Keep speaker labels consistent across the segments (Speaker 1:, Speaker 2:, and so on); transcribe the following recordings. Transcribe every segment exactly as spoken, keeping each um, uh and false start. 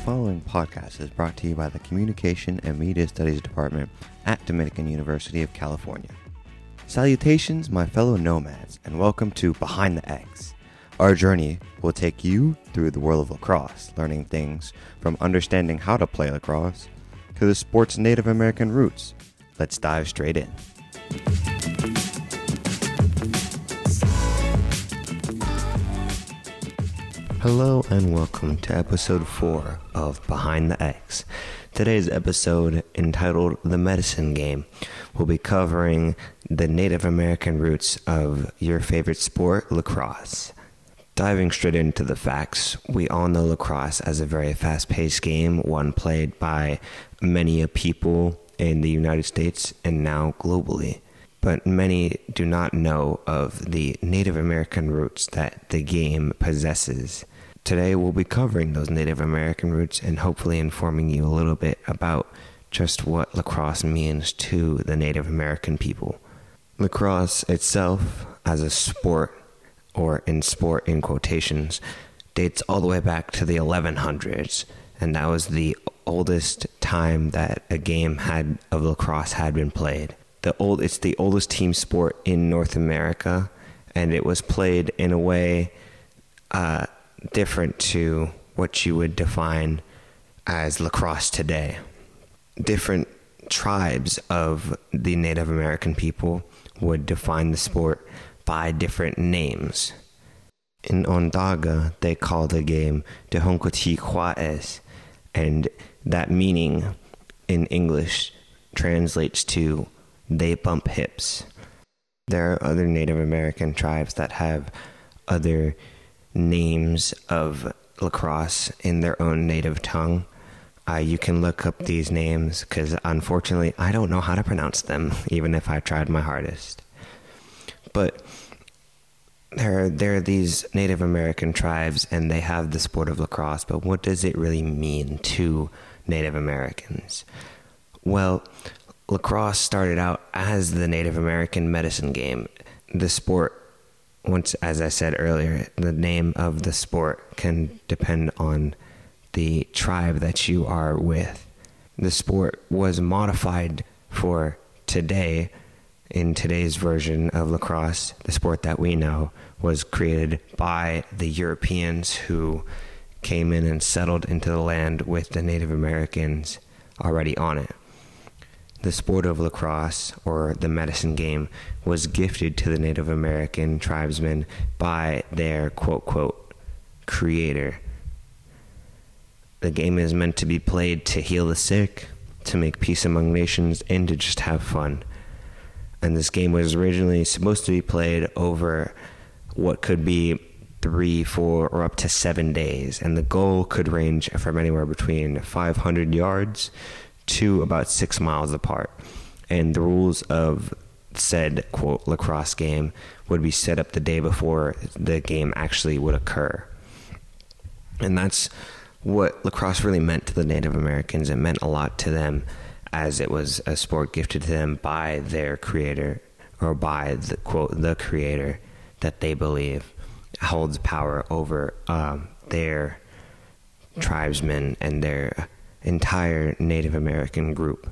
Speaker 1: following podcast is brought to you by the Communication and Media Studies Department at Dominican University of California. Salutations, my fellow nomads, and welcome to Behind the X. Our journey will take you through the world of lacrosse, learning things from understanding how to play lacrosse to the sport's Native American roots. Let's dive straight in. Hello and welcome to episode four of Behind the X. Today's episode, entitled The Medicine Game, will be covering the Native American roots of your favorite sport, lacrosse. Diving straight into the facts, we all know lacrosse as a very fast-paced game, one played by many a people in the United States and now globally. But many do not know of the Native American roots that the game possesses. Today we'll be covering those Native American roots and hopefully informing you a little bit about just what lacrosse means to the Native American people. Lacrosse itself, as a sport, or in sport in quotations, dates all the way back to the eleven hundreds, and that was the oldest time that a game had of lacrosse had been played. The old, it's the oldest team sport in North America, and it was played in a way uh, different to what you would define as lacrosse today. Different tribes of the Native American people would define the sport by different names. In Onondaga, they call the game Tehonkotiquaes, and that meaning in English translates to they bump hips. There are other Native American tribes that have other names of lacrosse in their own native tongue. Uh, you can look up these names because unfortunately I don't know how to pronounce them, even if I tried my hardest. But there are, there are these Native American tribes and they have the sport of lacrosse, but what does it really mean to Native Americans? Well, lacrosse started out as the Native American medicine game. The sport, once, as I said earlier, the name of the sport can depend on the tribe that you are with. The sport was modified for today. In today's version of lacrosse, the sport that we know was created by the Europeans who came in and settled into the land with the Native Americans already on it. The sport of lacrosse, or the medicine game, was gifted to the Native American tribesmen by their quote-quote creator. The game is meant to be played to heal the sick, to make peace among nations, and to just have fun. And this game was originally supposed to be played over what could be three, four, or up to seven days. And the goal could range from anywhere between five hundred yards to about six miles apart. And the rules of said, quote, lacrosse game would be set up the day before the game actually would occur. And that's what lacrosse really meant to the Native Americans. It meant a lot to them as it was a sport gifted to them by their creator, or by the, quote, the creator that they believe holds power over um, their tribesmen and their entire Native American group.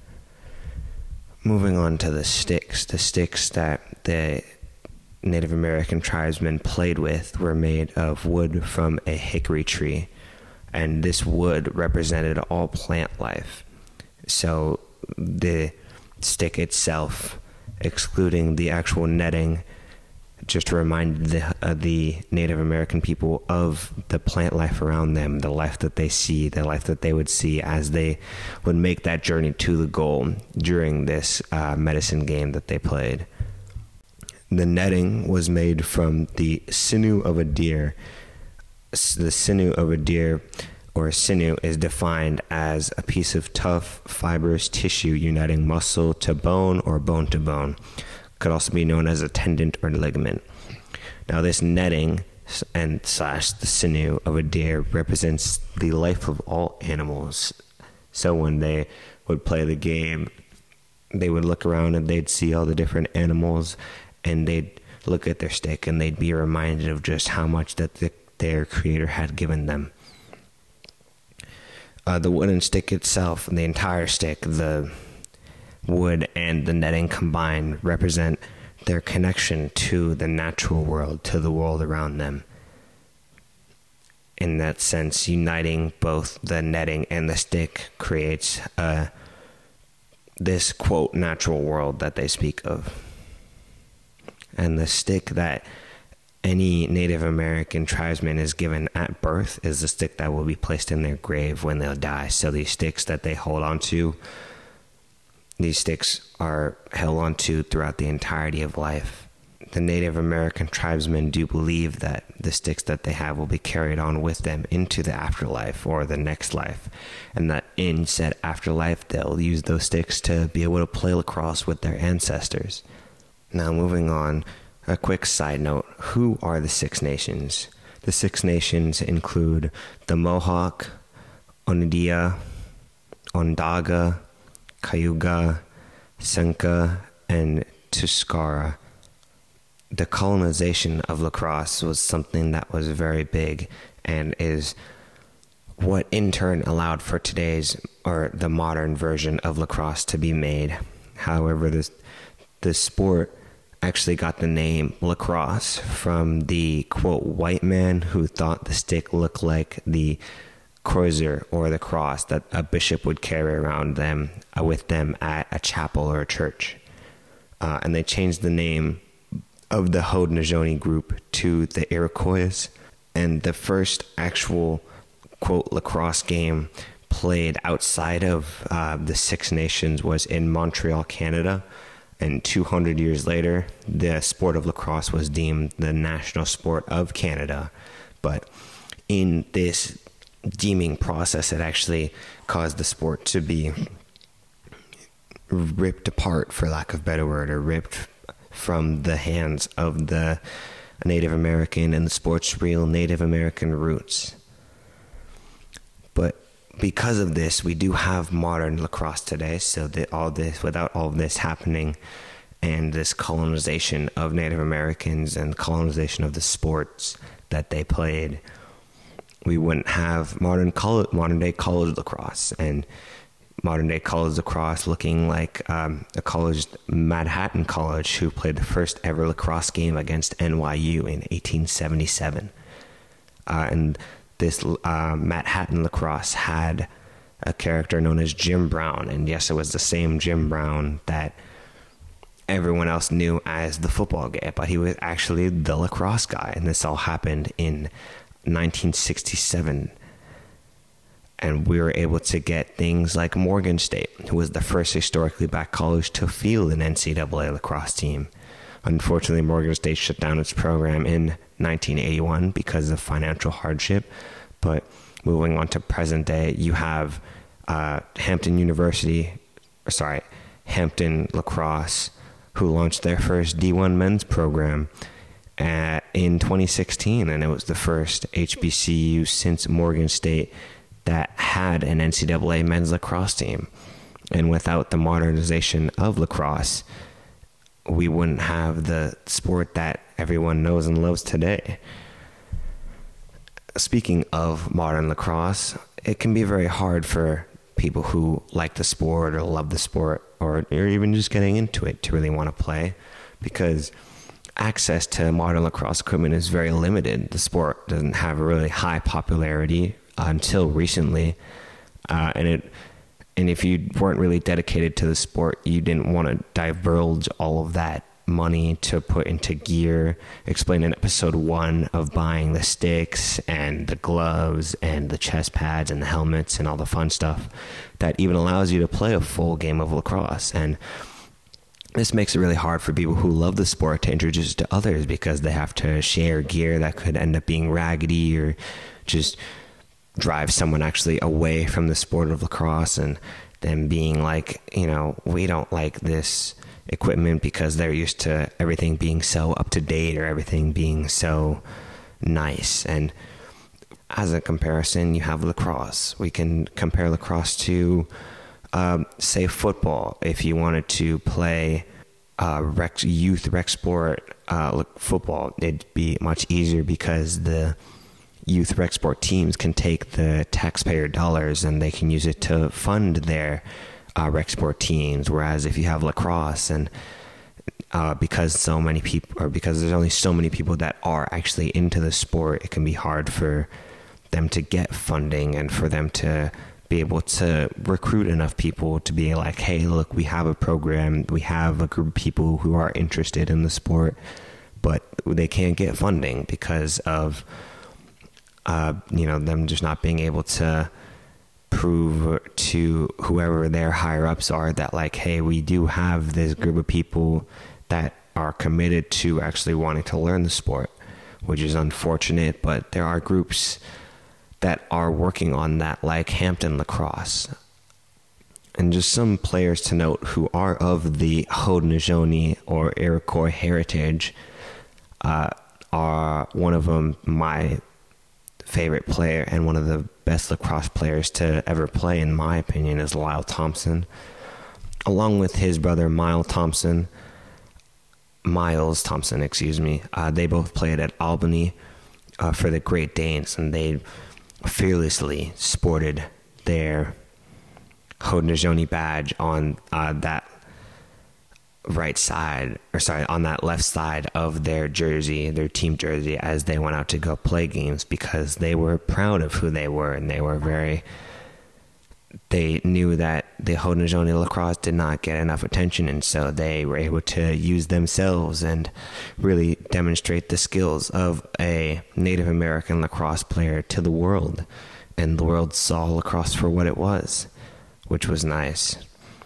Speaker 1: Moving on to the sticks. The sticks that the Native American tribesmen played with were made of wood from a hickory tree, and this wood represented all plant life. So the stick itself, excluding the actual netting, just reminded the, uh, the Native American people of the plant life around them, the life that they see, the life that they would see as they would make that journey to the goal during this uh, medicine game that they played. The netting was made from the sinew of a deer. The sinew of a deer, or sinew, is defined as a piece of tough, fibrous tissue uniting muscle to bone or bone to bone. Could also be known as a tendon or ligament. Now, this netting and slash the sinew of a deer represents the life of all animals. So when they would play the game, they would look around and they'd see all the different animals, and they'd look at their stick and they'd be reminded of just how much that the, their creator had given them. Uh, the wooden stick itself, the entire stick, the wood and the netting combined, represent their connection to the natural world, to the world around them. In that sense, uniting both the netting and the stick creates uh, this, quote, natural world that they speak of. And the stick that any Native American tribesman is given at birth is the stick that will be placed in their grave when they'll die. So these sticks that they hold on to, these sticks are held on to throughout the entirety of life. The Native American tribesmen do believe that the sticks that they have will be carried on with them into the afterlife or the next life, and that in said afterlife they'll use those sticks to be able to play lacrosse with their ancestors. Now, moving on, a quick side note: who are the Six Nations? The Six Nations include the Mohawk, Oneida, Onondaga, Cayuga, Seneca, and Tuskara. The colonization of lacrosse was something that was very big and is what in turn allowed for today's, or the modern version of lacrosse to be made. However, this the sport actually got the name lacrosse from the, quote, white man who thought the stick looked like the crozier or the cross that a bishop would carry around them uh, with them at a chapel or a church. Uh, and they changed the name of the Haudenosaunee group to the Iroquois. And the first actual, quote, lacrosse game played outside of uh, the Six Nations was in Montreal, Canada. And two hundred years later, the sport of lacrosse was deemed the national sport of Canada. But in this deeming process, it actually caused the sport to be ripped apart, for lack of a better word, or ripped from the hands of the Native American and the sport's real Native American roots. But because of this, we do have modern lacrosse today. So that all this, without all of this happening, and this colonization of Native Americans and colonization of the sports that they played, we wouldn't have modern college, modern day college lacrosse, and modern day college lacrosse looking like um, a college, Manhattan College, who played the first ever lacrosse game against N Y U in eighteen seventy-seven. Uh, and this uh, Manhattan lacrosse had a character known as Jim Brown. And yes, it was the same Jim Brown that everyone else knew as the football guy, but he was actually the lacrosse guy. And this all happened in nineteen sixty-seven. And we were able to get things like Morgan State, who was the first historically black college to field an N C double A lacrosse team. Unfortunately, Morgan State shut down its program in nineteen eighty-one because of financial hardship. But moving on to present day, you have uh, Hampton University, or sorry, Hampton Lacrosse, who launched their first D one men's program at, in twenty sixteen. And it was the first H B C U since Morgan State that had an N C double A men's lacrosse team. And without the modernization of lacrosse, we wouldn't have the sport that everyone knows and loves today. Speaking of modern lacrosse, it can be very hard for people who like the sport or love the sport, or, or even just getting into it, to really want to play, because access to modern lacrosse equipment is very limited. The sport doesn't have a really high popularity until recently, uh, and it and if you weren't really dedicated to the sport, you didn't want to divulge all of that money to put into gear. Explained in episode one of buying the sticks and the gloves and the chest pads and the helmets and all the fun stuff that even allows you to play a full game of lacrosse. And this makes it really hard for people who love the sport to introduce it to others, because they have to share gear that could end up being raggedy or just drive someone actually away from the sport of lacrosse, and them being like, you know, we don't like this equipment because they're used to everything being so up to date or everything being so nice. And as a comparison, you have lacrosse. We can compare lacrosse to, um, say, football. If you wanted to play uh, rec, youth rec sport uh, football, it'd be much easier because the youth rec sport teams can take the taxpayer dollars and they can use it to fund their uh, rec sport teams. Whereas if you have lacrosse and uh, because so many people, or because there's only so many people that are actually into the sport, it can be hard for them to get funding and for them to be able to recruit enough people to be like, hey, look, we have a program, we have a group of people who are interested in the sport, but they can't get funding because of, uh, you know, them just not being able to prove to whoever their higher ups are that, like, hey, we do have this group of people that are committed to actually wanting to learn the sport, which is unfortunate, but there are groups that are working on that, like Hampton Lacrosse. And just some players to note who are of the Haudenosaunee or Iroquois heritage, uh, are one of them my favorite player and one of the best lacrosse players to ever play, in my opinion, is Lyle Thompson. Along with his brother Miles Thompson, Miles Thompson, excuse me, uh, they both played at Albany uh, for the Great Danes, and they fearlessly sported their Haudenosaunee badge on uh, that right side, or sorry, on that left side of their jersey, their team jersey, as they went out to go play games, because they were proud of who they were, and they were very, they knew that the Haudenosaunee lacrosse did not get enough attention, and so they were able to use themselves and really demonstrate the skills of a Native American lacrosse player to the world, and the world saw lacrosse for what it was, which was nice.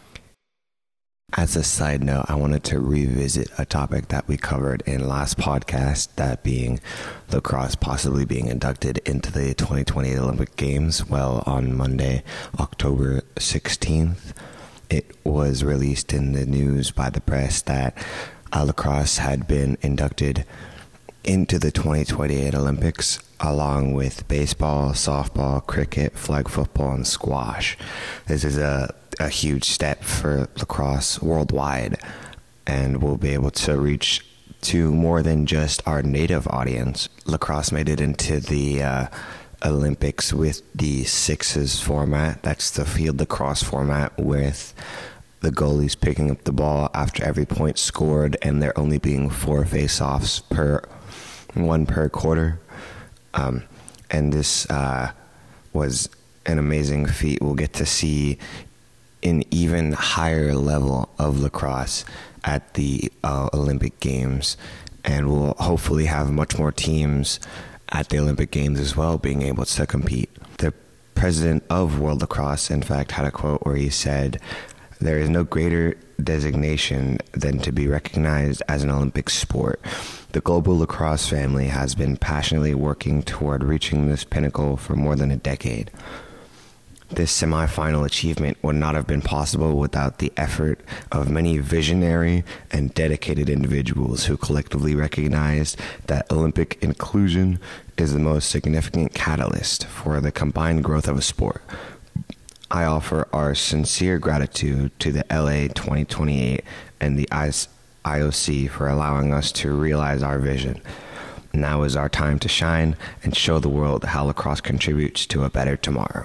Speaker 1: As a side note, I wanted to revisit a topic that we covered in last podcast, that being lacrosse possibly being inducted into the twenty twenty Olympic Games. Well, on Monday, October sixteenth, it was released in the news by the press that uh, lacrosse had been inducted into the twenty twenty-eight Olympics, along with baseball, softball, cricket, flag football, and squash. This is a a huge step for lacrosse worldwide, and we'll be able to reach to more than just our native audience. Lacrosse made it into the uh, Olympics with the sixes format. That's the field lacrosse format, with the goalies picking up the ball after every point scored, and there only being four face-offs per one per quarter. Um, and this uh, was an amazing feat. We'll get to see an even higher level of lacrosse at the uh, Olympic Games, and we'll hopefully have much more teams at the Olympic Games as well being able to compete. The president of World Lacrosse, in fact, had a quote where he said, "There is no greater designation than to be recognized as an Olympic sport. The global lacrosse family has been passionately working toward reaching this pinnacle for more than a decade. This semifinal achievement would not have been possible without the effort of many visionary and dedicated individuals who collectively recognized that Olympic inclusion is the most significant catalyst for the combined growth of a sport. I offer our sincere gratitude to the L A twenty twenty-eight and the I O C for allowing us to realize our vision. Now is our time to shine and show the world how lacrosse contributes to a better tomorrow."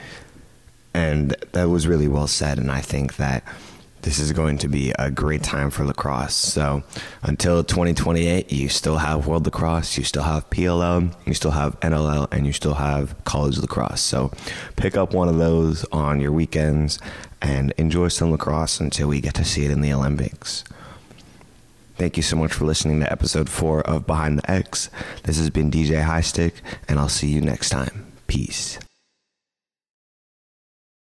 Speaker 1: And that was really well said, and I think that this is going to be a great time for lacrosse. So until twenty twenty-eight, you still have World Lacrosse, you still have P L L, you still have N L L, and you still have college lacrosse. So pick up one of those on your weekends and enjoy some lacrosse until we get to see it in the Olympics. Thank you so much for listening to episode four of Behind the X. This has been D J Highstick, and I'll see you next time. Peace.